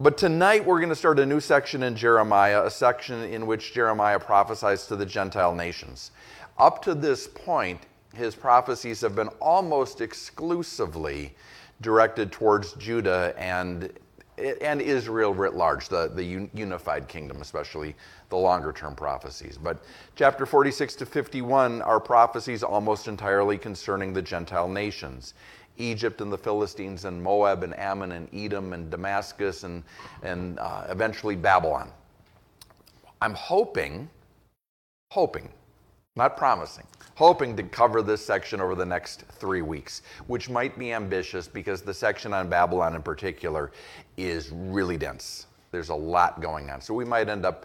But tonight we're going to start a new section in Jeremiah, a section in which Jeremiah prophesies to the Gentile nations. Up to this point, his prophecies have been almost exclusively directed towards Judah and Israel writ large, the unified kingdom, especially the longer-term prophecies. But chapter 46 to 51 are prophecies almost entirely concerning the Gentile nations. Egypt and the Philistines and Moab and Ammon and Edom and Damascus and eventually Babylon. I'm hoping, not promising, hoping to cover this section over the next 3 weeks, which might be ambitious because the section on Babylon in particular is really dense. There's a lot going on. So we might end up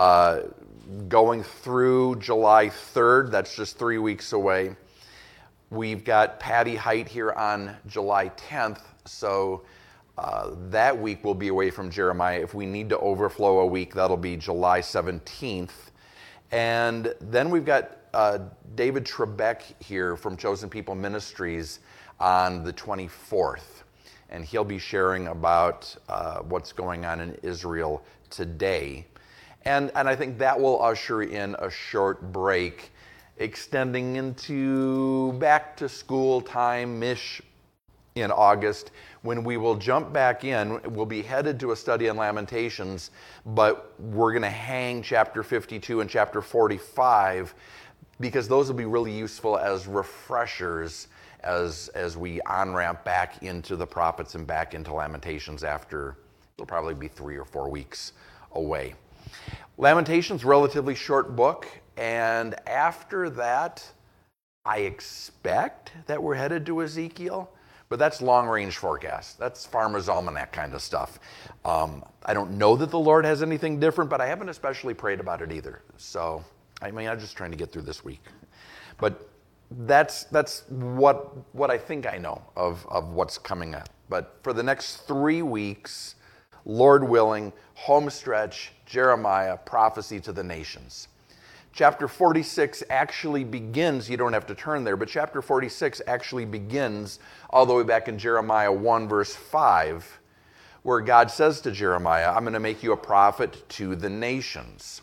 going through July 3rd. That's just 3 weeks away. We've got Patty Height here on July 10th, so that week we'll be away from Jeremiah. If we need to overflow a week, that'll be July 17th. And then we've got David Trebek here from Chosen People Ministries on the 24th. And he'll be sharing about what's going on in Israel today. And I think that will usher in a short break, extending into back to school time-ish in August, when we will jump back in. We'll be headed to a study on Lamentations, but we're going to hang chapter 52 and chapter 45 because those will be really useful as refreshers as we on-ramp back into the prophets and back into Lamentations after, it'll probably be 3 or 4 weeks away. Lamentations, relatively short book. And after that, I expect that we're headed to Ezekiel, but that's long-range forecast. That's Farmer's Almanac kind of stuff. I don't know that the Lord has anything different, but I haven't especially prayed about it either. So, I'm just trying to get through this week. But that's what I think I know of what's coming up. But for the next 3 weeks, Lord willing, home stretch, Jeremiah, prophecy to the nations. Chapter 46 actually begins, you don't have to turn there, but chapter 46 actually begins all the way back in Jeremiah 1 verse 5, where God says to Jeremiah, I'm going to make you a prophet to the nations.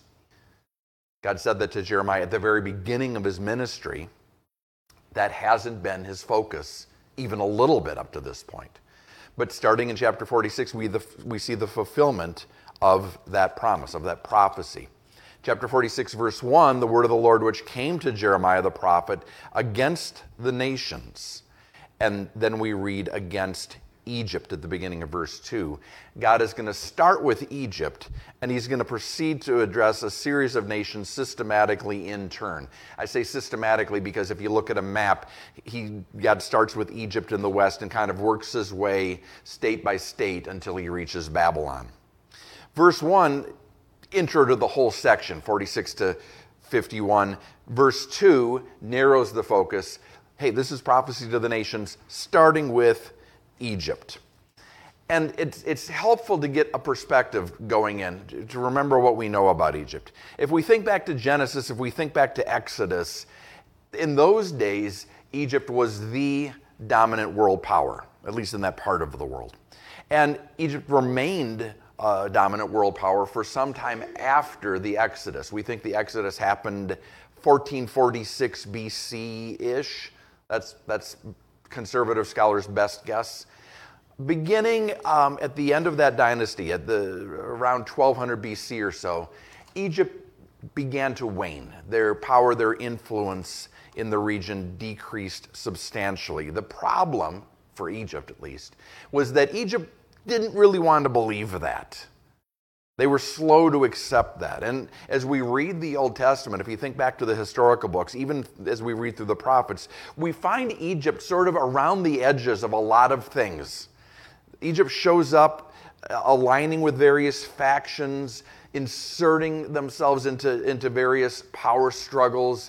God said that to Jeremiah at the very beginning of his ministry. That hasn't been his focus even a little bit up to this point. But starting in chapter 46, we see the fulfillment of that promise, of that prophecy. Chapter 46, verse 1, the word of the Lord which came to Jeremiah the prophet against the nations. And then we read against Egypt at the beginning of verse 2. God is going to start with Egypt, and he's going to proceed to address a series of nations systematically in turn. I say systematically because if you look at a map, God starts with Egypt in the west and kind of works his way state by state until he reaches Babylon. Verse 1, intro to the whole section, 46 to 51. Verse 2 narrows the focus. Hey, this is prophecy to the nations, starting with Egypt. And it's helpful to get a perspective going in, to remember what we know about Egypt. If we think back to Genesis, if we think back to Exodus, in those days, Egypt was the dominant world power, at least in that part of the world. And Egypt remained a dominant world power for some time after the Exodus. We think the Exodus happened 1446 BC-ish. That's conservative scholars' best guess. Beginning at the end of that dynasty, around 1200 BC or so, Egypt began to wane. Their power, their influence in the region decreased substantially. The problem, for Egypt at least, was that Egypt didn't really want to believe that. They were slow to accept that. And as we read the Old Testament, if you think back to the historical books, even as we read through the prophets, we find Egypt sort of around the edges of a lot of things. Egypt shows up aligning with various factions, inserting themselves into various power struggles,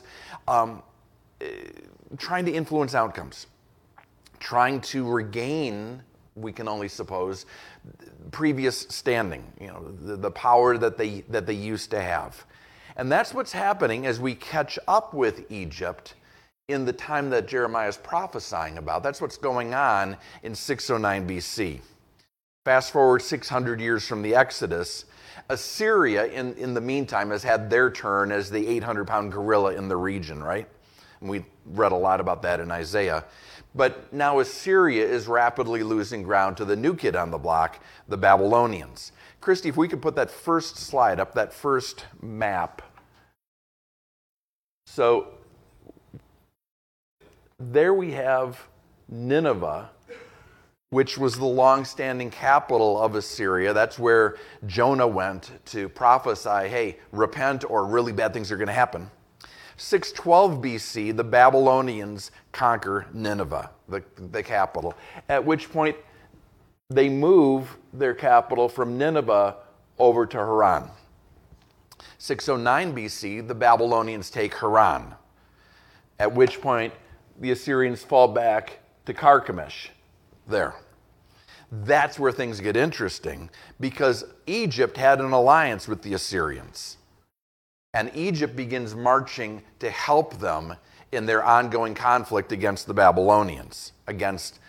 trying to influence outcomes, trying to regain, we can only suppose, previous standing, the power that they used to have. And that's what's happening as we catch up with Egypt in the time that Jeremiah is prophesying about. That's what's going on in 609 BC. Fast forward 600 years from the Exodus, Assyria, in the meantime, has had their turn as the 800-pound gorilla in the region, right? And we read a lot about that in Isaiah. But now Assyria is rapidly losing ground to the new kid on the block, the Babylonians. Christy, if we could put that first slide up, that first map. So there we have Nineveh, which was the long-standing capital of Assyria. That's where Jonah went to prophesy, hey, repent or really bad things are going to happen. 612 BC, the Babylonians conquer Nineveh, the capital, at which point they move their capital from Nineveh over to Haran. 609 BC, the Babylonians take Haran, at which point the Assyrians fall back to Carchemish. There. That's where things get interesting, because Egypt had an alliance with the Assyrians. And Egypt begins marching to help them in their ongoing conflict against the Babylonians, against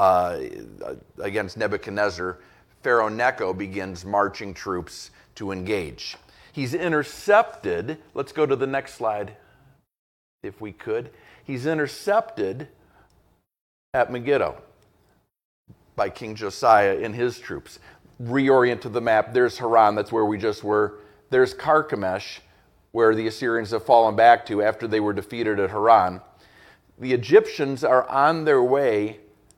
Nebuchadnezzar. Pharaoh Necho begins marching troops to engage. He's intercepted. Let's go to the next slide, if we could. He's intercepted at Megiddo by King Josiah and his troops. Reorient to the map. There's Haran, that's where we just were. There's Carchemish, where the Assyrians have fallen back to after they were defeated at Haran. The Egyptians are on their way,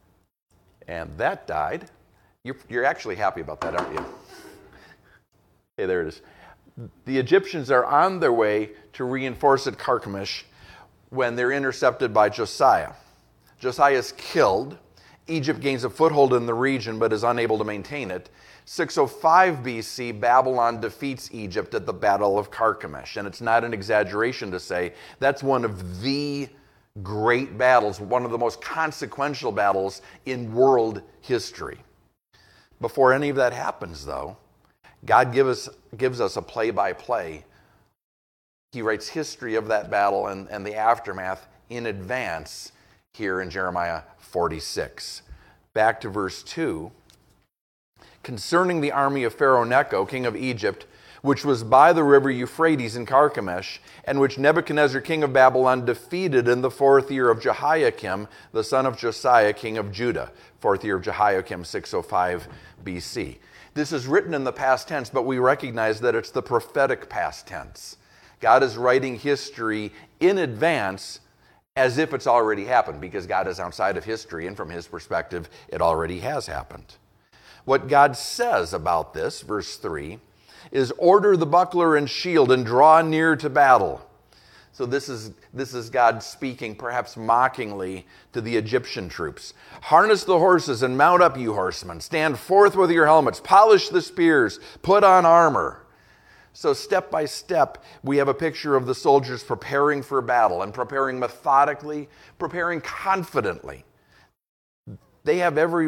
and that died. You're actually happy about that, aren't you? Okay, there it is. The Egyptians are on their way to reinforce at Carchemish when they're intercepted by Josiah. Josiah is killed. Egypt gains a foothold in the region but is unable to maintain it. 605 BC, Babylon defeats Egypt at the Battle of Carchemish. And it's not an exaggeration to say that's one of the great battles, one of the most consequential battles in world history. Before any of that happens, though, God gives us a play-by-play. He writes history of that battle and the aftermath in advance here in Jeremiah 46. Back to verse 2. Concerning the army of Pharaoh Necho, king of Egypt, which was by the river Euphrates in Carchemish, and which Nebuchadnezzar, king of Babylon, defeated in the 4th year of Jehoiakim, the son of Josiah, king of Judah. 4th year of Jehoiakim, 605 BC. This is written in the past tense, but we recognize that it's the prophetic past tense. God is writing history in advance as if it's already happened, because God is outside of history, and from his perspective, it already has happened. What God says about this, verse 3, is order the buckler and shield and draw near to battle. So this is God speaking, perhaps mockingly, to the Egyptian troops. Harness the horses and mount up, you horsemen. Stand forth with your helmets. Polish the spears. Put on armor. So step by step, we have a picture of the soldiers preparing for battle and preparing methodically, preparing confidently. They have every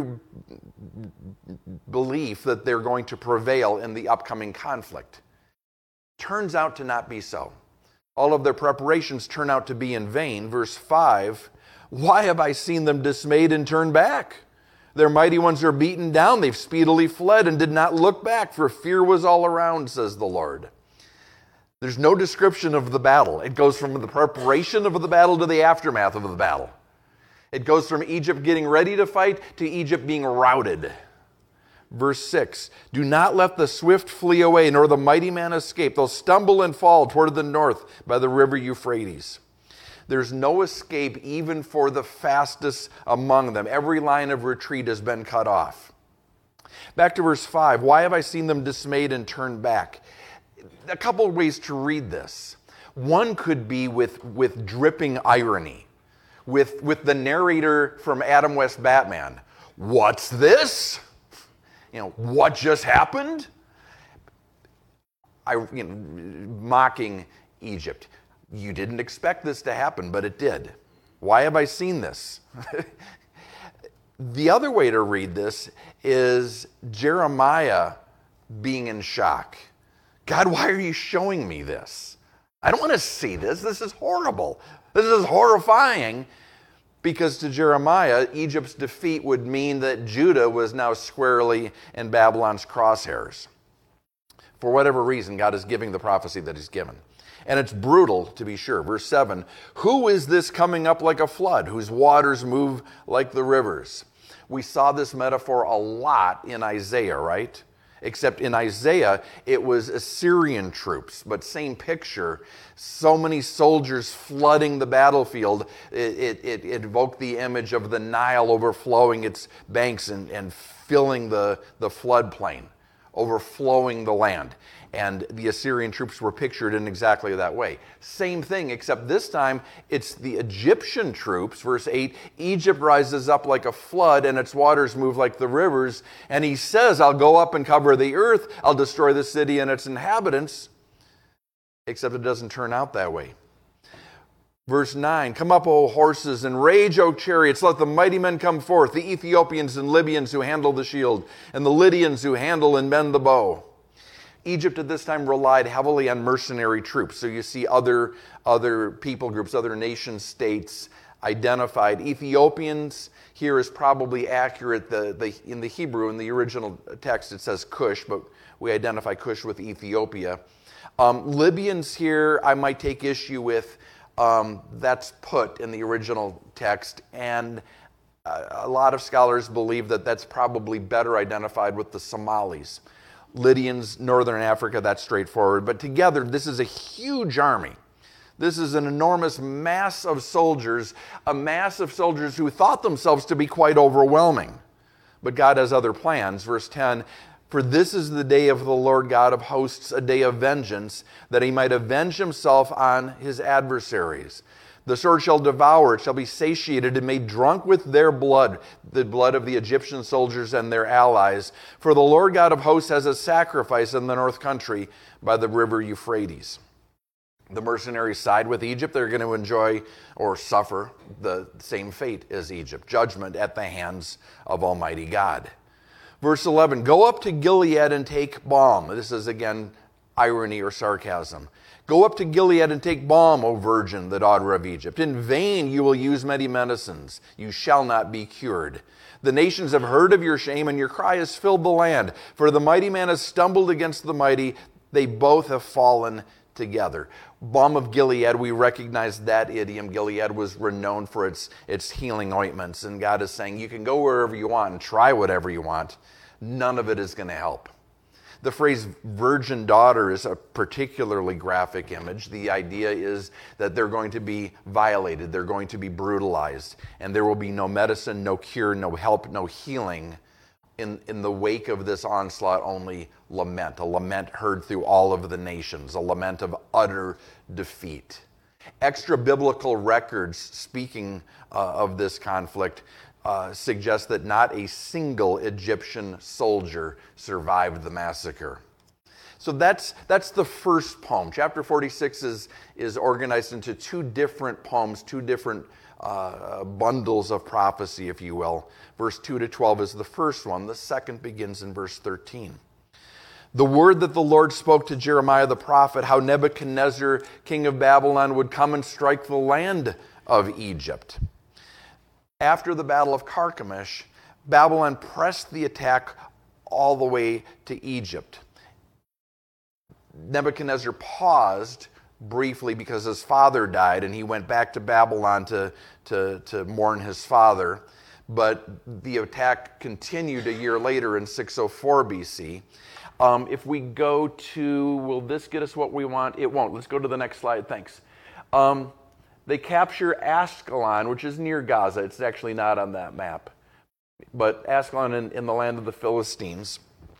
belief that they're going to prevail in the upcoming conflict. Turns out to not be so. All of their preparations turn out to be in vain. Verse 5, why have I seen them dismayed and turned back? Their mighty ones are beaten down. They've speedily fled and did not look back, for fear was all around, says the Lord. There's no description of the battle. It goes from the preparation of the battle to the aftermath of the battle. It goes from Egypt getting ready to fight to Egypt being routed. Verse 6, do not let the swift flee away, nor the mighty man escape. They'll stumble and fall toward the north by the river Euphrates. There's no escape even for the fastest among them. Every line of retreat has been cut off. Back to verse 5. Why have I seen them dismayed and turned back? A couple of ways to read this. One could be with dripping irony, with the narrator from Adam West Batman. What's this? What just happened? Mocking Egypt. You didn't expect this to happen, but it did. Why have I seen this? The other way to read this is Jeremiah being in shock. God, why are you showing me this? I don't want to see this. This is horrible. This is horrifying, because to Jeremiah, Egypt's defeat would mean that Judah was now squarely in Babylon's crosshairs. For whatever reason, God is giving the prophecy that he's given. And it's brutal, to be sure. Verse 7, who is this coming up like a flood, whose waters move like the rivers? We saw this metaphor a lot in Isaiah, right? Except in Isaiah, it was Assyrian troops, but same picture. So many soldiers flooding the battlefield. It evoked the image of the Nile overflowing its banks and filling the floodplain, overflowing the land. And the Assyrian troops were pictured in exactly that way. Same thing, except this time it's the Egyptian troops. Verse 8, Egypt rises up like a flood and its waters move like the rivers. And he says, I'll go up and cover the earth. I'll destroy the city and its inhabitants. Except it doesn't turn out that way. Verse 9, come up, O horses, and rage, O chariots. Let the mighty men come forth, the Ethiopians and Libyans who handle the shield, and the Lydians who handle and bend the bow. Egypt at this time relied heavily on mercenary troops. So you see other people groups, other nation states identified. Ethiopians here is probably accurate. In the Hebrew, in the original text, it says Cush, but we identify Cush with Ethiopia. Libyans here, I might take issue with. That's Put in the original text. And a lot of scholars believe that that's probably better identified with the Somalis. Lydians, Northern Africa, that's straightforward. But together, this is a huge army. This is an enormous mass of soldiers, a mass of soldiers who thought themselves to be quite overwhelming. But God has other plans. Verse 10, for this is the day of the Lord God of hosts, a day of vengeance, that he might avenge himself on his adversaries. The sword shall devour, it shall be satiated and made drunk with their blood, the blood of the Egyptian soldiers and their allies. For the Lord God of hosts has a sacrifice in the north country by the river Euphrates. The mercenaries side with Egypt. They're going to enjoy or suffer the same fate as Egypt, judgment at the hands of Almighty God. Verse 11, go up to Gilead and take balm. This is again irony or sarcasm. Go up to Gilead and take balm, O virgin, the daughter of Egypt. In vain you will use many medicines. You shall not be cured. The nations have heard of your shame, and your cry has filled the land. For the mighty man has stumbled against the mighty. They both have fallen together. Balm of Gilead, we recognize that idiom. Gilead was renowned for its healing ointments. And God is saying, you can go wherever you want and try whatever you want. None of it is going to help. The phrase virgin daughter is a particularly graphic image. The idea is that they're going to be violated, they're going to be brutalized, and there will be no medicine, no cure, no help, no healing. In the wake of this onslaught, only lament, a lament heard through all of the nations, a lament of utter defeat. Extra biblical records speaking of this conflict suggests that not a single Egyptian soldier survived the massacre. So that's the first poem. Chapter 46 is organized into two different poems, two different bundles of prophecy, if you will. Verse 2 to 12 is the first one. The second begins in verse 13. The word that the Lord spoke to Jeremiah the prophet, how Nebuchadnezzar, king of Babylon, would come and strike the land of Egypt. After the Battle of Carchemish, Babylon pressed the attack all the way to Egypt. Nebuchadnezzar paused briefly because his father died, and he went back to Babylon to mourn his father. But the attack continued a year later in 604 BC. If we go to, will this get us what we want? It won't. Let's go to the next slide. Thanks. They capture Ascalon, which is near Gaza. It's actually not on that map. But Ascalon in the land of the Philistines.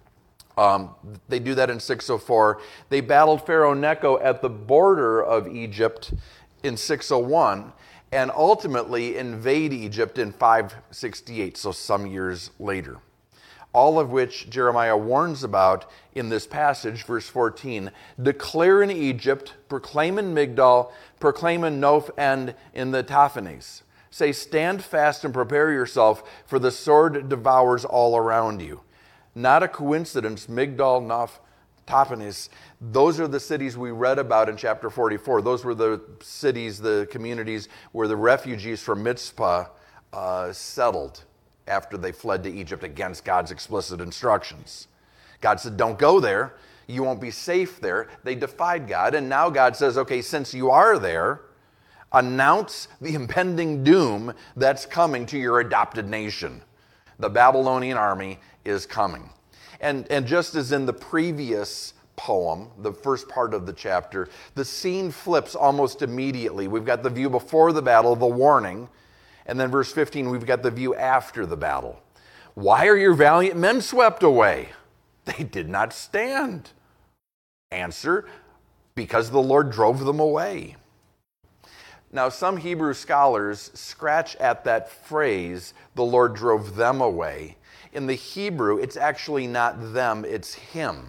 They do that in 604. They battled Pharaoh Necho at the border of Egypt in 601 and ultimately invade Egypt in 568, so some years later. All of which Jeremiah warns about in this passage, verse 14. Declare in Egypt, proclaim in Migdol, proclaim in Noph and in the Taphanes. Say, stand fast and prepare yourself, for the sword devours all around you. Not a coincidence, Migdol, Noph, Tahpanhes. Those are the cities we read about in chapter 44. Those were the cities, the communities where the refugees from Mitzpah settled after they fled to Egypt against God's explicit instructions. God said, don't go there. You won't be safe there. They defied God, and now God says, okay, since you are there, announce the impending doom that's coming to your adopted nation. The Babylonian army is coming. And just as in the previous poem, the first part of the chapter, the scene flips almost immediately. We've got the view before the battle, the warning, and then verse 15, we've got the view after the battle. Why are your valiant men swept away? They did not stand. Answer, because the Lord drove them away. Now, some Hebrew scholars scratch at that phrase, the Lord drove them away. In the Hebrew, it's actually not them, it's him.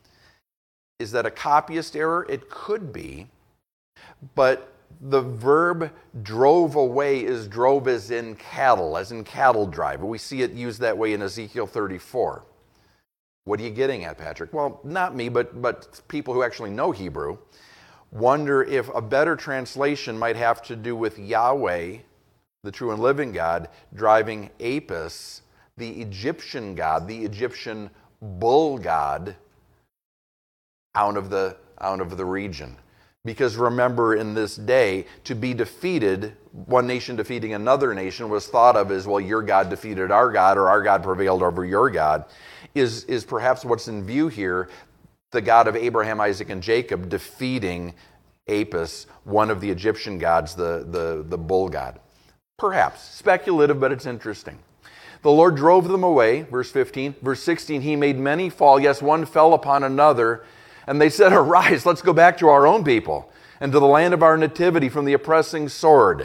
Is that a copyist error? It could be, but the verb drove away is drove as in cattle drive. We see it used that way in Ezekiel 34. What are you getting at, Patrick? Well, not me, but people who actually know Hebrew wonder if a better translation might have to do with Yahweh, the true and living God, driving Apis, the Egyptian god, the Egyptian bull god, out of the region. Because remember, in this day, to be defeated, one nation defeating another nation was thought of as, well, your God defeated our God, or our God prevailed over your God, is perhaps what's in view here, the God of Abraham, Isaac, and Jacob defeating Apis, one of the Egyptian gods, the bull god. Perhaps. Speculative, but it's interesting. The Lord drove them away, verse 15. Verse 16, he made many fall. Yes, one fell upon another. And they said, arise, let's go back to our own people and to the land of our nativity from the oppressing sword.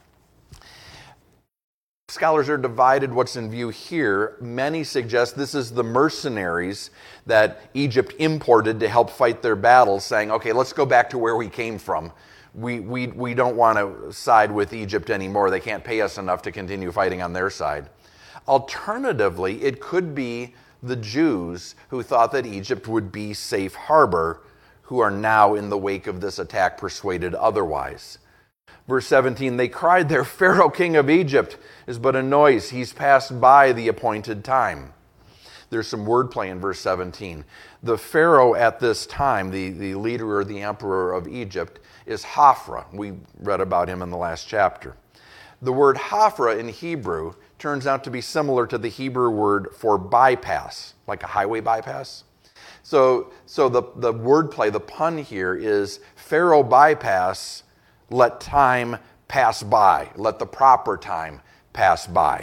Scholars are divided what's in view here. Many suggest this is the mercenaries that Egypt imported to help fight their battles, saying, okay, let's go back to where we came from. We don't want to side with Egypt anymore. They can't pay us enough to continue fighting on their side. Alternatively, it could be the Jews who thought that Egypt would be safe harbor, who are now in the wake of this attack persuaded otherwise. Verse 17, they cried, their Pharaoh king of Egypt is but a noise. He's passed by the appointed time. There's some wordplay in verse 17. The Pharaoh at this time, the leader or the emperor of Egypt, is Hophra. We read about him in the last chapter. The word Hophra in Hebrew turns out to be similar to the Hebrew word for bypass, like a highway bypass. So the wordplay, the pun here is Pharaoh bypass, let time pass by, let the proper time pass by.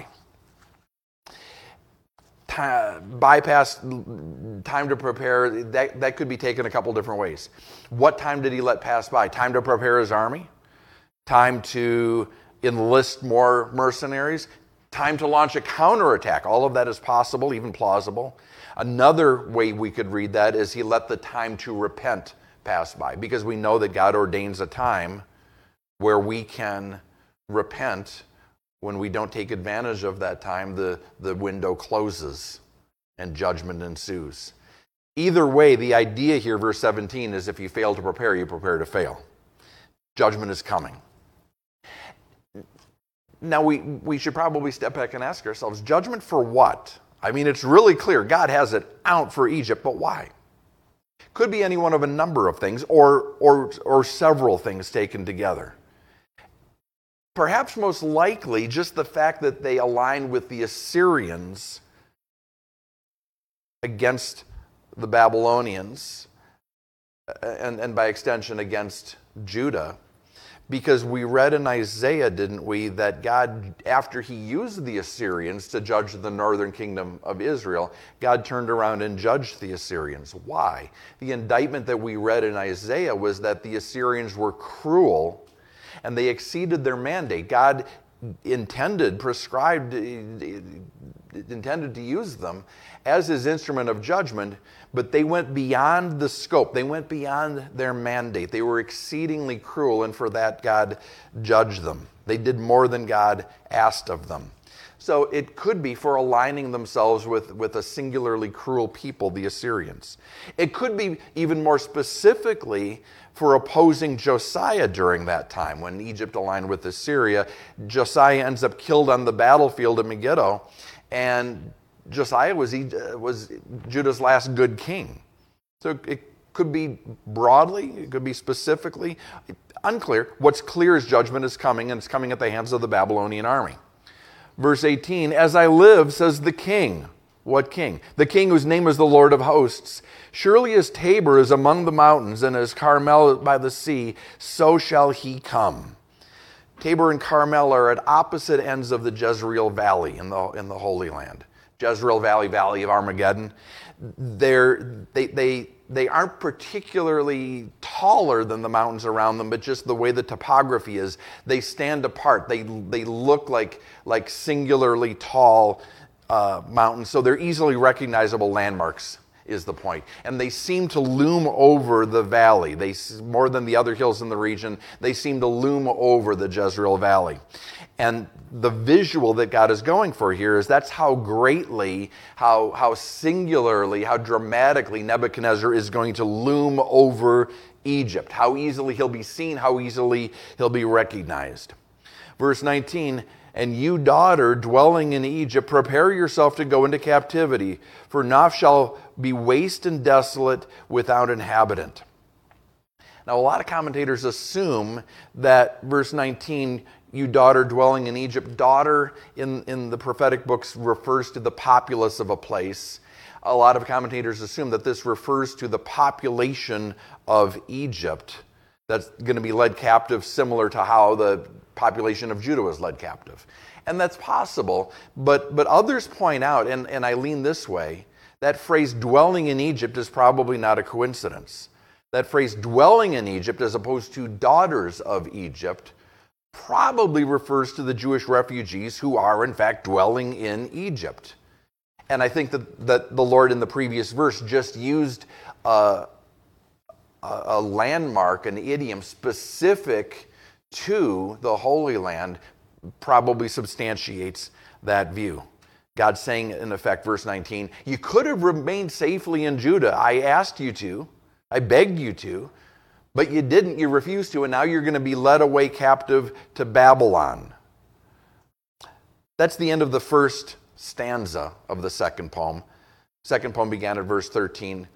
Bypass, time to prepare, that could be taken a couple different ways. What time did he let pass by? Time to prepare his army? Time to enlist more mercenaries? Time to launch a counterattack? All of that is possible, even plausible. Another way we could read that is he let the time to repent pass by, because we know that God ordains a time where we can repent. When we don't take advantage of that time, the window closes and judgment ensues. Either way, the idea here, verse 17, is if you fail to prepare, you prepare to fail. Judgment is coming. Now, we should probably step back and ask ourselves, judgment for what? I mean, it's really clear. God has it out for Egypt, but why? Could be any one of a number of things or several things taken together. Perhaps most likely just the fact that they align with the Assyrians against the Babylonians and by extension against Judah. Because we read in Isaiah, didn't we, that God, after he used the Assyrians to judge the northern kingdom of Israel, God turned around and judged the Assyrians. Why? The indictment that we read in Isaiah was that the Assyrians were cruel and they exceeded their mandate. God intended to use them as his instrument of judgment, but they went beyond the scope. They went beyond their mandate. They were exceedingly cruel, and for that God judged them. They did more than God asked of them. So it could be for aligning themselves with a singularly cruel people, the Assyrians. It could be even more specifically for opposing Josiah during that time. When Egypt aligned with Assyria, Josiah ends up killed on the battlefield at Megiddo, and Josiah was Judah's last good king. So it could be broadly, it could be specifically, unclear. What's clear is judgment is coming, and it's coming at the hands of the Babylonian army. Verse 18, as I live, says the king. What king? The king whose name is the Lord of hosts. Surely as Tabor is among the mountains, and as Carmel by the sea, so shall he come. Tabor and Carmel are at opposite ends of the Jezreel Valley in the Holy Land. Jezreel Valley, Valley of Armageddon. They aren't particularly taller than the mountains around them, but just the way the topography is, they stand apart. They look like singularly tall mountains, so they're easily recognizable landmarks, is the point. And they seem to loom over the valley. More than the other hills in the region, they seem to loom over the Jezreel Valley. And the visual that God is going for here is that's how greatly, how singularly, how dramatically Nebuchadnezzar is going to loom over Egypt. How easily he'll be seen, how easily he'll be recognized. Verse 19, and you, daughter, dwelling in Egypt, prepare yourself to go into captivity, for Noph shall be waste and desolate without inhabitant. Now, a lot of commentators assume that verse 19, you daughter dwelling in Egypt, daughter in the prophetic books refers to the populace of a place. A lot of commentators assume that this refers to the population of Egypt that's going to be led captive, similar to how the population of Judah was led captive. And that's possible, but others point out, and I lean this way, that phrase dwelling in Egypt is probably not a coincidence. That phrase dwelling in Egypt as opposed to daughters of Egypt probably refers to the Jewish refugees who are in fact dwelling in Egypt. And I think that the Lord in the previous verse just used a landmark, an idiom specific to the Holy Land, probably substantiates that view. God's saying, in effect, verse 19, you could have remained safely in Judah. I asked you to. I begged you to. But you didn't. You refused to. And now you're going to be led away captive to Babylon. That's the end of the first stanza of the second poem. Second poem began at verse 13.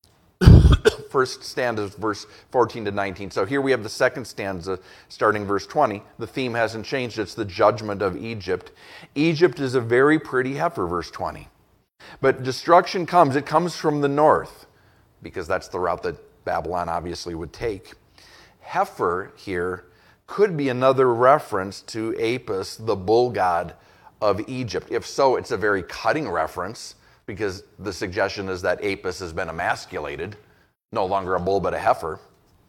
First stanza is verse 14 to 19. So here we have the second stanza starting verse 20. The theme hasn't changed. It's the judgment of Egypt. Egypt is a very pretty heifer, verse 20. But destruction comes. It comes from the north, because that's the route that Babylon obviously would take. Heifer here could be another reference to Apis, the bull god of Egypt. If so, it's a very cutting reference, because the suggestion is that Apis has been emasculated. No longer a bull, but a heifer.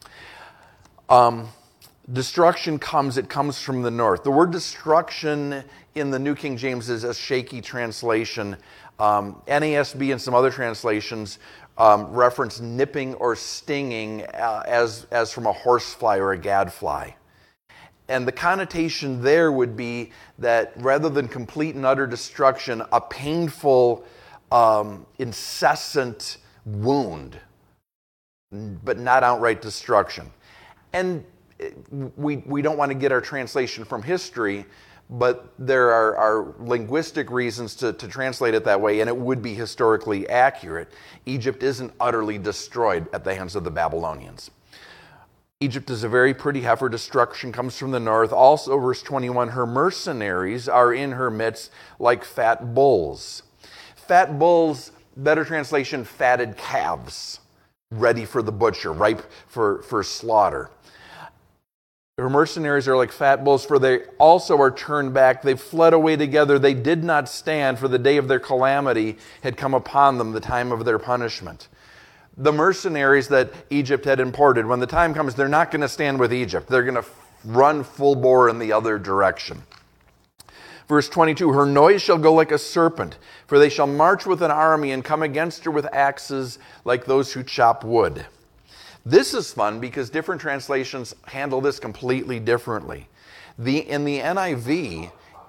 Destruction comes, it comes from the north. The word destruction in the New King James is a shaky translation. NASB and some other translations reference nipping or stinging as from a horsefly or a gadfly. And the connotation there would be that rather than complete and utter destruction, a painful, incessant wound, but not outright destruction. And we don't want to get our translation from history, but there are linguistic reasons to translate it that way, and it would be historically accurate. Egypt isn't utterly destroyed at the hands of the Babylonians. Egypt is a very pretty heifer. Destruction comes from the north. Also, verse 21, her mercenaries are in her midst like fat bulls. Fat bulls, better translation, fatted calves, ready for the butcher, ripe for slaughter. Her mercenaries are like fat bulls, for they also are turned back. They fled away together. They did not stand, for the day of their calamity had come upon them, the time of their punishment. The mercenaries that Egypt had imported, when the time comes, they're not going to stand with Egypt. They're going to run full bore in the other direction. Verse 22, her noise shall go like a serpent, for they shall march with an army and come against her with axes like those who chop wood. This is fun because different translations handle this completely differently. In the NIV,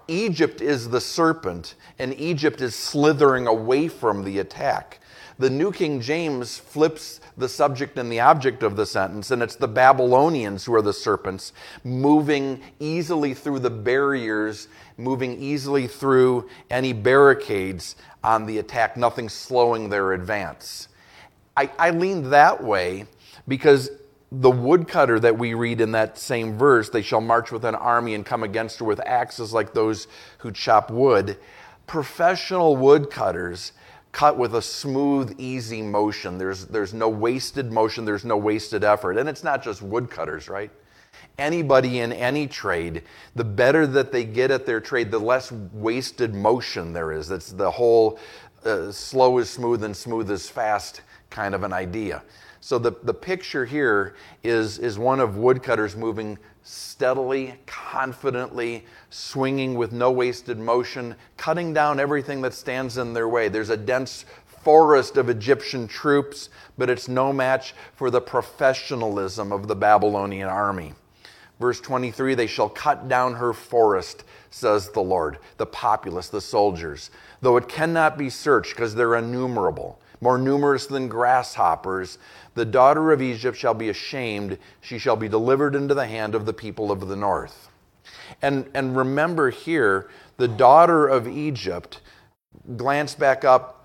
Egypt is the serpent, and Egypt is slithering away from the attack. The New King James flips the subject and the object of the sentence, and it's the Babylonians who are the serpents, moving easily through the barriers, moving easily through any barricades on the attack, nothing slowing their advance. I lean that way because the woodcutter that we read in that same verse, they shall march with an army and come against her with axes like those who chop wood. Professional woodcutters cut with a smooth, easy motion. There's no wasted motion, there's no wasted effort. And it's not just woodcutters, right? Anybody in any trade, the better that they get at their trade, the less wasted motion there is. That's the whole slow is smooth and smooth is fast kind of an idea. So the picture here is one of woodcutters moving steadily, confidently, swinging with no wasted motion, cutting down everything that stands in their way. There's a dense forest of Egyptian troops, but it's no match for the professionalism of the Babylonian army. Verse 23, they shall cut down her forest, says the Lord, the populace, the soldiers, though it cannot be searched because they're innumerable, more numerous than grasshoppers. The daughter of Egypt shall be ashamed. She shall be delivered into the hand of the people of the north. And remember here, the daughter of Egypt, glance back up.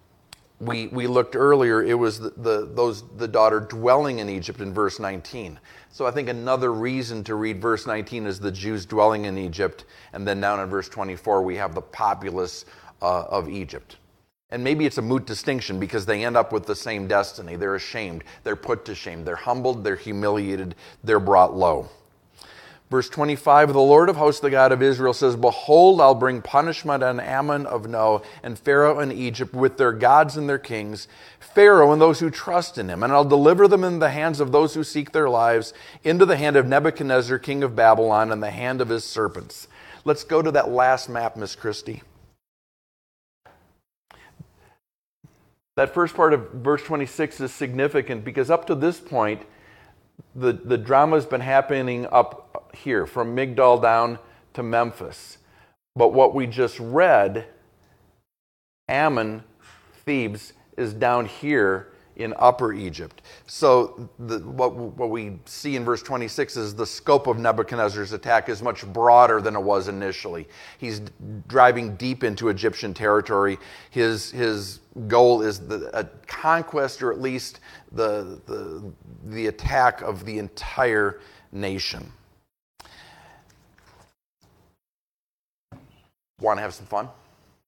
We looked earlier, it was the daughter dwelling in Egypt in verse 19. So I think another reason to read verse 19 is the Jews dwelling in Egypt. And then down in verse 24, we have the populace of Egypt. And maybe it's a moot distinction because they end up with the same destiny. They're ashamed. They're put to shame. They're humbled. They're humiliated. They're brought low. Verse 25, the Lord of hosts, the God of Israel, says, behold, I'll bring punishment on Ammon of No and Pharaoh and Egypt with their gods and their kings, Pharaoh and those who trust in him. And I'll deliver them in the hands of those who seek their lives, into the hand of Nebuchadnezzar, king of Babylon, and the hand of his serpents. Let's go to that last map, Miss Christie. That first part of verse 26 is significant because up to this point, the drama has been happening up here, from Migdol down to Memphis. But what we just read, Ammon, Thebes, is down here in Upper Egypt. So what we see in verse 26 is the scope of Nebuchadnezzar's attack is much broader than it was initially. He's driving deep into Egyptian territory. His goal is a conquest, or at least the attack of the entire nation. Want to have some fun?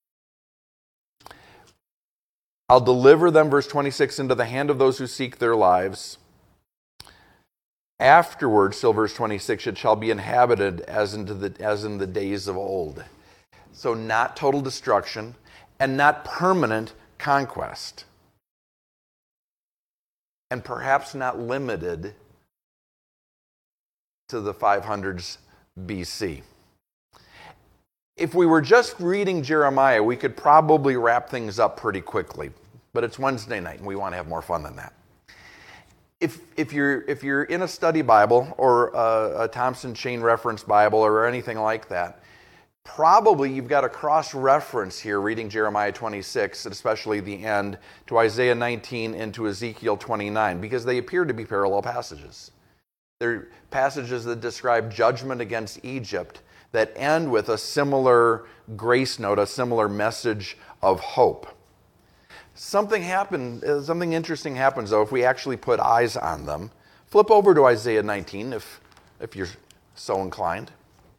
I'll deliver them, verse 26, into the hand of those who seek their lives. Afterwards, still verse 26, it shall be inhabited as in the days of old. So not total destruction and not permanent conquest. And perhaps not limited to the 500s BC. If we were just reading Jeremiah, we could probably wrap things up pretty quickly. But it's Wednesday night, and we want to have more fun than that. If you're in a study Bible or a Thompson Chain Reference Bible or anything like that, probably you've got a cross-reference here reading Jeremiah 26, and especially the end, to Isaiah 19 and to Ezekiel 29, because they appear to be parallel passages. They're passages that describe judgment against Egypt that end with a similar grace note, a similar message of hope. Something interesting happens, though, if we actually put eyes on them. Flip over to Isaiah 19, if you're so inclined.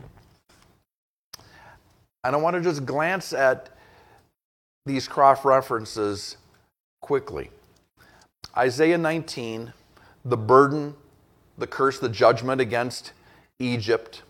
And I want to just glance at these cross-references quickly. Isaiah 19, the burden, the curse, the judgment against Egypt.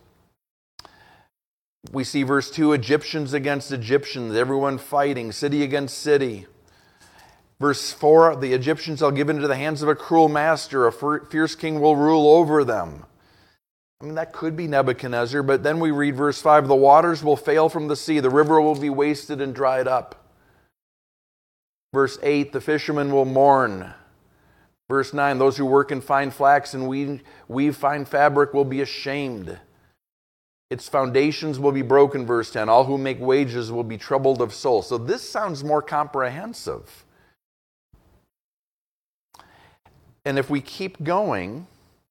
We see verse 2, Egyptians against Egyptians, everyone fighting, city against city. Verse 4, the Egyptians shall give into the hands of a cruel master, a fierce king will rule over them. I mean, that could be Nebuchadnezzar, but then we read verse 5, the waters will fail from the sea, the river will be wasted and dried up. Verse 8, the fishermen will mourn. Verse 9, those who work in fine flax and weave fine fabric will be ashamed. Its foundations will be broken, verse 10. All who make wages will be troubled of soul. So this sounds more comprehensive. And if we keep going,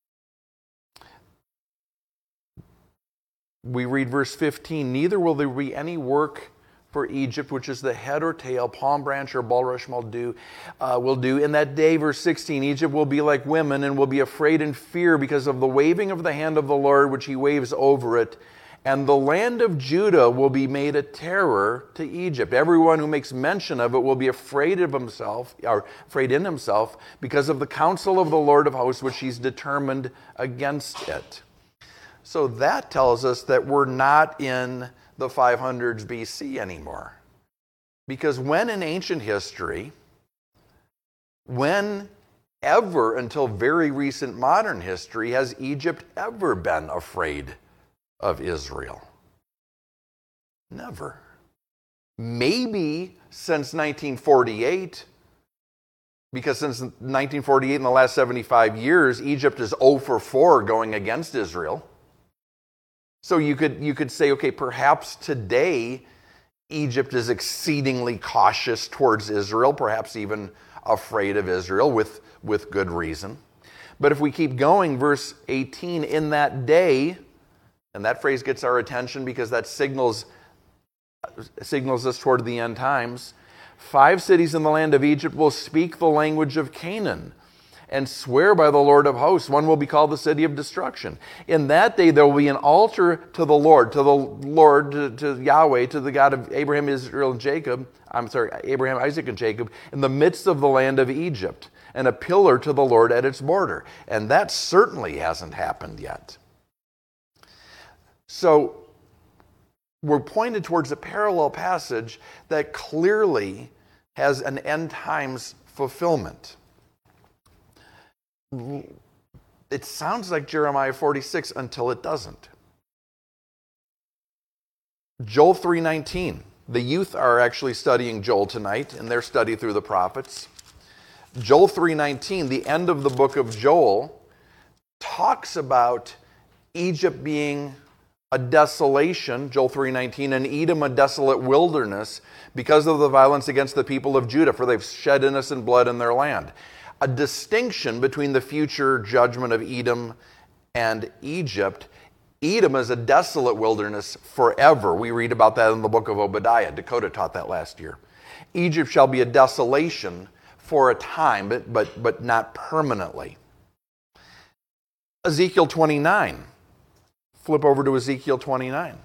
we read verse 15, neither will there be any work for Egypt, which is the head or tail, palm branch or bulrush will do. In that day, verse 16, Egypt will be like women and will be afraid and fear because of the waving of the hand of the Lord, which he waves over it. And the land of Judah will be made a terror to Egypt. Everyone who makes mention of it will be afraid of himself, or afraid in himself, because of the counsel of the Lord of hosts, which he's determined against it. So that tells us that we're not in the 500s BC anymore. Because when in ancient history, when ever until very recent modern history, has Egypt ever been afraid of Israel? Never. Maybe since 1948, because since 1948, in the last 75 years, Egypt is 0 for 4 going against Israel. So you could say, okay, perhaps today Egypt is exceedingly cautious towards Israel, perhaps even afraid of Israel with good reason. But if we keep going, verse 18, in that day, and that phrase gets our attention because that signals us toward the end times, 5 cities in the land of Egypt will speak the language of Canaan and swear by the Lord of hosts. One will be called the city of destruction. In that day there will be an altar to the Lord, to Yahweh, to the God of Abraham, Israel, and Jacob. Abraham, Isaac, and Jacob, in the midst of the land of Egypt, and a pillar to the Lord at its border. And that certainly hasn't happened yet. So we're pointed towards a parallel passage that clearly has an end times fulfillment. It sounds like Jeremiah 46 until it doesn't. Joel 3:19. The youth are actually studying Joel tonight in their study through the prophets. Joel 3:19, the end of the book of Joel, talks about Egypt being a desolation, Joel 3:19, and Edom a desolate wilderness because of the violence against the people of Judah, for they've shed innocent blood in their land. A distinction between the future judgment of Edom and Egypt. Edom is a desolate wilderness forever. We read about that in the book of Obadiah. Dakota taught that last year. Egypt shall be a desolation for a time, but not permanently. Ezekiel 29. Flip over to Ezekiel 29.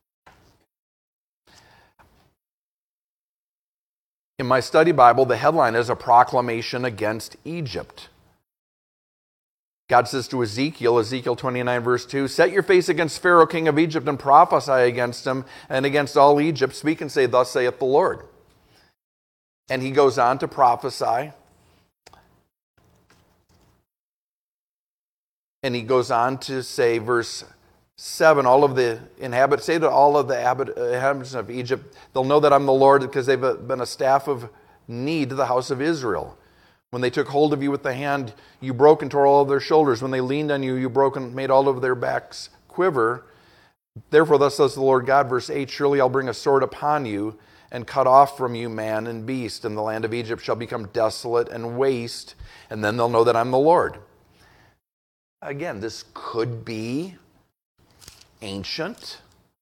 In my study Bible, the headline is a proclamation against Egypt. God says to Ezekiel, Ezekiel 29 verse 2, set your face against Pharaoh, king of Egypt, and prophesy against him and against all Egypt. Speak and say, thus saith the Lord. And he goes on to prophesy. And he goes on to say, verse 7, say to all of the inhabitants of Egypt, they'll know that I'm the Lord because they've been a staff of need to the house of Israel. When they took hold of you with the hand, you broke and tore all of their shoulders. When they leaned on you, you broke and made all of their backs quiver. Therefore, thus says the Lord God, verse 8, surely I'll bring a sword upon you and cut off from you man and beast, and the land of Egypt shall become desolate and waste, and then they'll know that I'm the Lord. Again, this could be ancient,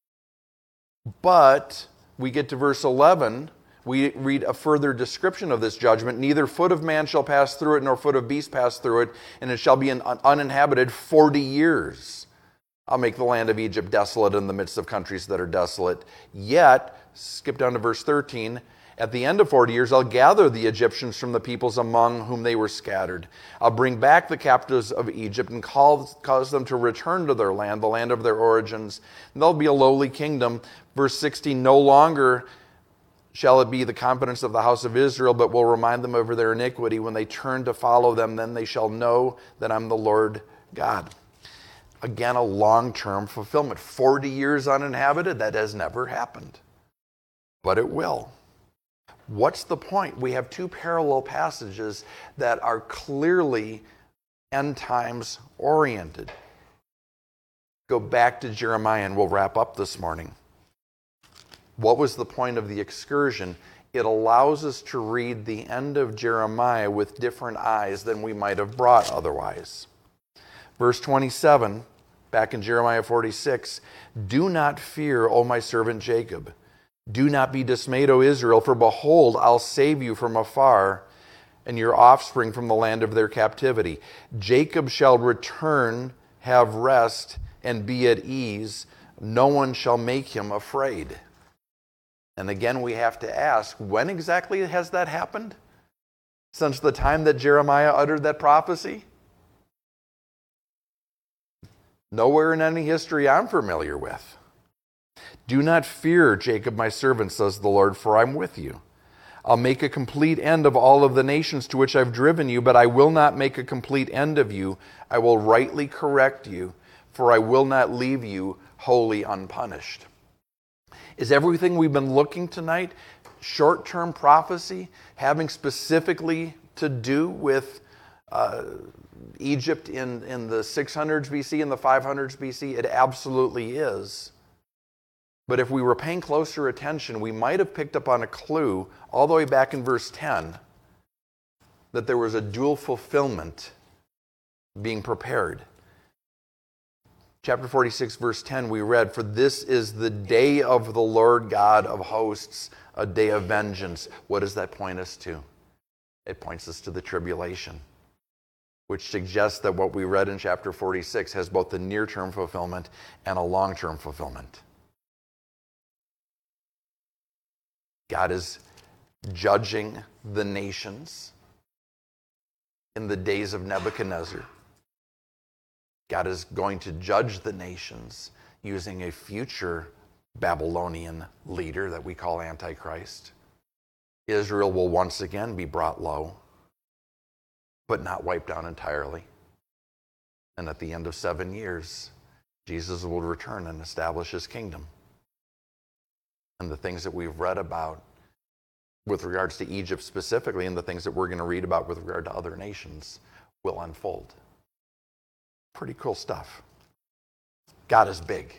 but we get to verse 11, we read a further description of this judgment. Neither foot of man shall pass through it, nor foot of beast pass through it, and it shall be uninhabited 40 years. I'll make the land of Egypt desolate in the midst of countries that are desolate. Yet, skip down to verse 13, at the end of 40 years, I'll gather the Egyptians from the peoples among whom they were scattered. I'll bring back the captives of Egypt and cause them to return to their land, the land of their origins. And they'll be a lowly kingdom. Verse 16, no longer shall it be the confidence of the house of Israel, but will remind them of their iniquity. When they turn to follow them, then they shall know that I'm the Lord God. Again, a long-term fulfillment. 40 years uninhabited, that has never happened. But it will. What's the point? We have 2 parallel passages that are clearly end times oriented. go back to Jeremiah and we'll wrap up this morning. What was the point of the excursion? It allows us to read the end of Jeremiah with different eyes than we might have brought otherwise. Verse 27, back in Jeremiah 46, "Do not fear, O my servant Jacob. Do not be dismayed, O Israel, for behold, I'll save you from afar, and your offspring from the land of their captivity. Jacob shall return, have rest, and be at ease. No one shall make him afraid." And again, we have to ask, when exactly has that happened? Since the time that Jeremiah uttered that prophecy? Nowhere in any history I'm familiar with. "Do not fear, Jacob, my servant, says the Lord, for I'm with you. I'll make a complete end of all of the nations to which I've driven you, but I will not make a complete end of you. I will rightly correct you, for I will not leave you wholly unpunished." Is everything we've been looking tonight short-term prophecy, having specifically to do with Egypt in the 600s BC and the 500s BC? It absolutely is. But if we were paying closer attention, we might have picked up on a clue all the way back in verse 10 that there was a dual fulfillment being prepared. Chapter 46, verse 10, we read, "For this is the day of the Lord God of hosts, a day of vengeance." What does that point us to? It points us to the tribulation, which suggests that what we read in chapter 46 has both a near-term fulfillment and a long-term fulfillment. God is judging the nations in the days of Nebuchadnezzar. God is going to judge the nations using a future Babylonian leader that we call Antichrist. Israel will once again be brought low, but not wiped out entirely. And at the end of 7 years, Jesus will return and establish his kingdom. And the things that we've read about with regards to Egypt specifically, and the things that we're going to read about with regard to other nations, will unfold. Pretty cool stuff. God is big.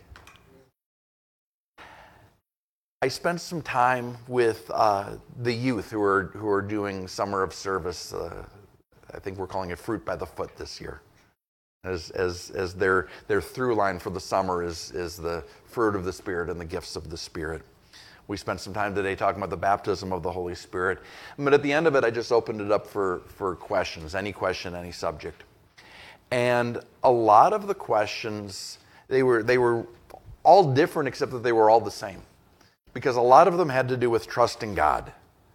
I spent some time with the youth who are doing Summer of Service. I think we're calling it Fruit by the Foot this year. As their through line for the summer is the fruit of the Spirit and the gifts of the Spirit. We spent some time today talking about the baptism of the Holy Spirit. But at the end of it, I just opened it up for questions, any question, any subject. And a lot of the questions, they were all different except that they were all the same. Because a lot of them had to do with trusting God.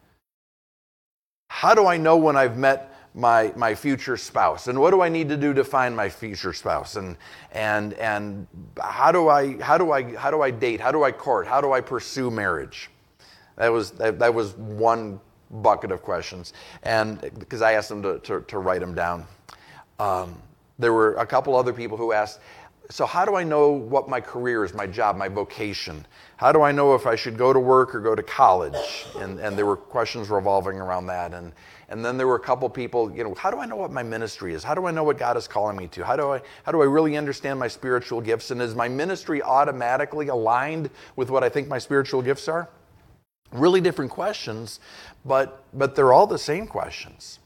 How do I know when I've met my future spouse? And what do I need to do to find my future spouse? And how do I date? How do I court? How do I pursue marriage? That was one bucket of questions. And because I asked them to write them down. There were a couple other people who asked, so how do I know what my career is, my job, my vocation? How do I know if I should go to work or go to college? And there were questions revolving around that. And then there were a couple people, how do I know what my ministry is? How do I know what God is calling me to? How do I really understand my spiritual gifts? And is my ministry automatically aligned with what I think my spiritual gifts are? Really different questions, but they're all the same questions.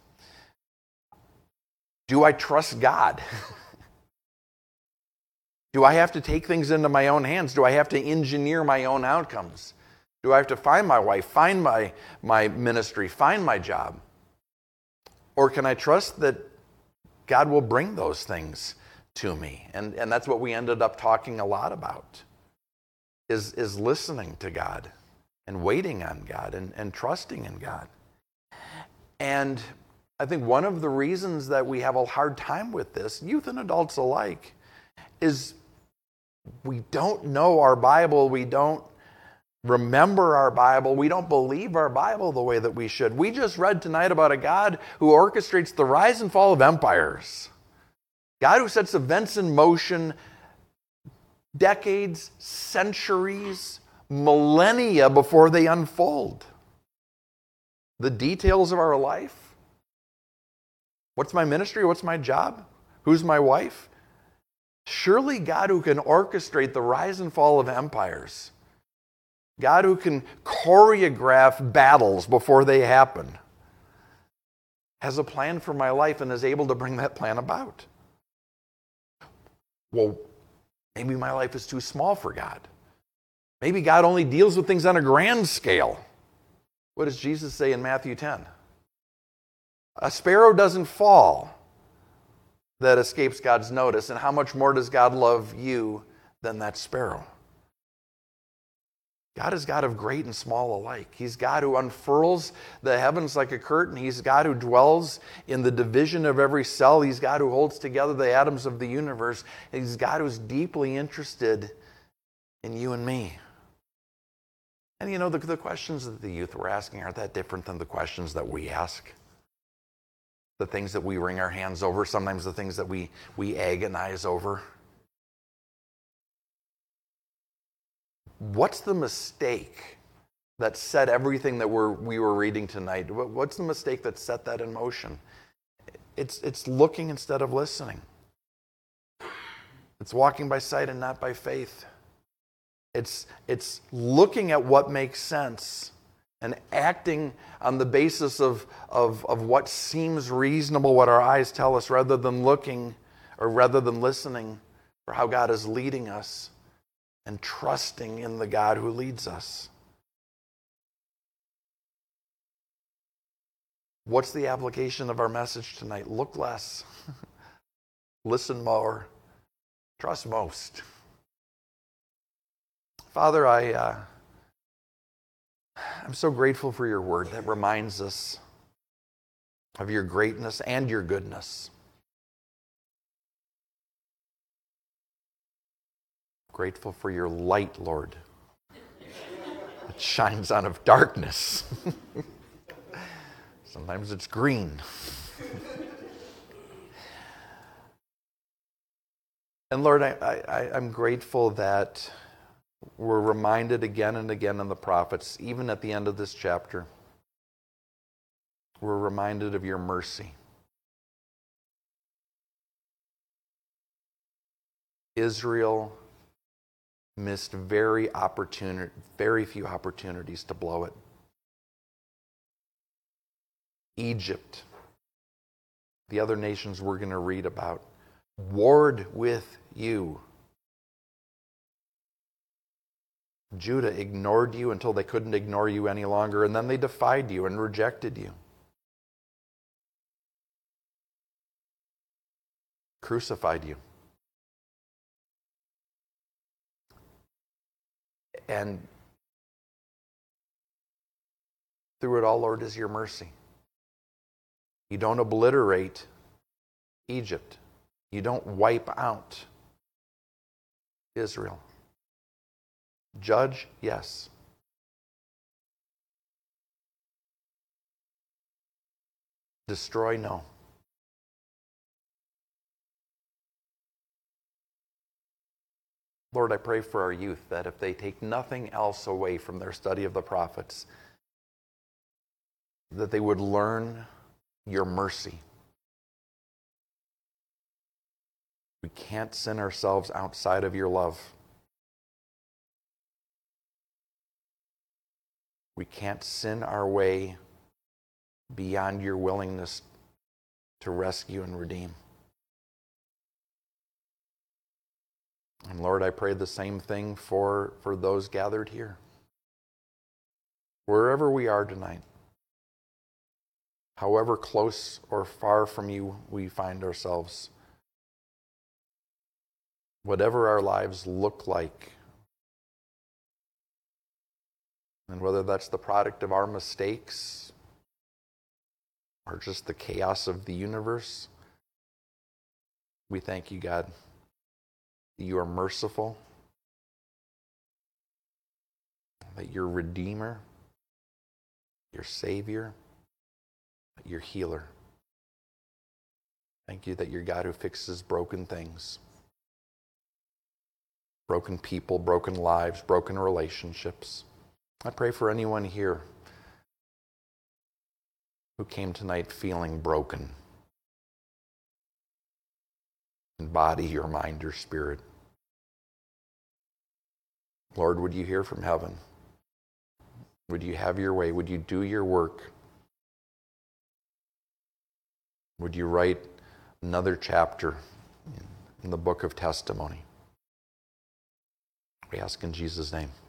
Do I trust God? Do I have to take things into my own hands? Do I have to engineer my own outcomes? Do I have to find my wife, find my ministry, find my job? Or can I trust that God will bring those things to me? And that's what we ended up talking a lot about, is listening to God and waiting on God and trusting in God. And I think one of the reasons that we have a hard time with this, youth and adults alike, is we don't know our Bible, we don't remember our Bible, we don't believe our Bible the way that we should. We just read tonight about a God who orchestrates the rise and fall of empires. God who sets events in motion decades, centuries, millennia before they unfold. The details of our life. What's my ministry? What's my job? Who's my wife? Surely God who can orchestrate the rise and fall of empires, God who can choreograph battles before they happen, has a plan for my life and is able to bring that plan about. Well, maybe my life is too small for God. Maybe God only deals with things on a grand scale. What does Jesus say in Matthew 10? A sparrow doesn't fall that escapes God's notice, and how much more does God love you than that sparrow? God is God of great and small alike. He's God who unfurls the heavens like a curtain. He's God who dwells in the division of every cell. He's God who holds together the atoms of the universe. He's God who's deeply interested in you and me. And you know, the questions that the youth were asking aren't that different than the questions that we ask. The things that we wring our hands over, sometimes the things that we agonize over. What's the mistake that set everything that we were reading tonight? What's the mistake that set that in motion? It's looking instead of listening. It's walking by sight and not by faith. It's looking at what makes sense and acting on the basis of what seems reasonable, what our eyes tell us, rather than looking or rather than listening for how God is leading us and trusting in the God who leads us. What's the application of our message tonight? Look less, listen more, trust most. Father, I'm so grateful for your word that reminds us of your greatness and your goodness. Grateful for your light, Lord, that shines out of darkness. Sometimes it's green. And Lord, I'm grateful that we're reminded again and again in the prophets, even at the end of this chapter, we're reminded of your mercy. Israel missed very few opportunities to blow it. Egypt, the other nations we're going to read about, warred with you. Judah ignored you until they couldn't ignore you any longer, and then they defied you and rejected you. Crucified you. And through it all, Lord, is your mercy. You don't obliterate Egypt. You don't wipe out Israel. Judge, yes. Destroy, no. Lord, I pray for our youth that if they take nothing else away from their study of the prophets, that they would learn your mercy. We can't sin ourselves outside of your love. We can't sin our way beyond your willingness to rescue and redeem. And Lord, I pray the same thing for those gathered here. Wherever we are tonight, however close or far from you we find ourselves, whatever our lives look like, and whether that's the product of our mistakes or just the chaos of the universe, we thank you, God, that you are merciful, that you're Redeemer, your Savior, your Healer. Thank you that you're God who fixes broken things, broken people, broken lives, broken relationships. I pray for anyone here who came tonight feeling broken. in body or mind or spirit. Lord, would you hear from heaven? Would you have your way? Would you do your work? Would you write another chapter in the book of testimony? We ask in Jesus' name.